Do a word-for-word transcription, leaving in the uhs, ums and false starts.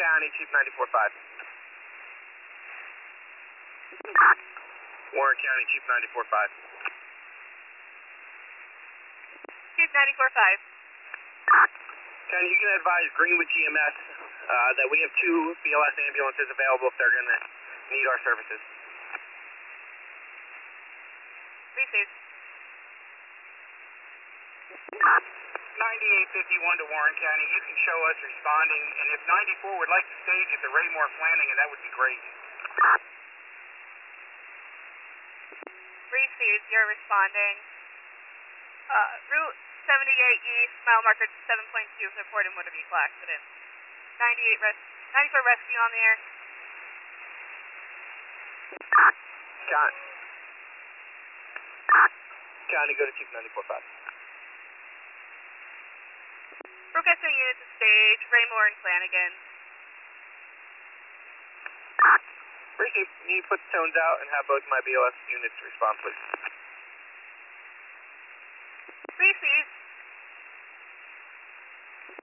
County, Chief ninety-four five. Warren County, Chief ninety-four five. Chief ninety-four five. County, you can advise Greenwood G M S uh, that we have two B L S ambulances available if they're going to need our services. Received. ninety-eight fifty-one to Warren County, you can show us responding, and if ninety-four would like to stage at the Raymore Flanagan, that would be great. Received, you're responding. Uh, Route seventy-eight East, mile marker seven point two, report in motor vehicle accident. ninety-eight res ninety-four rescue on the air. County, County, go to Chief ninety-four five. Requesting unit to stage, Raymore and Flanagan. Received. Can you put the tones out and have both my B L S units respond, please? Received.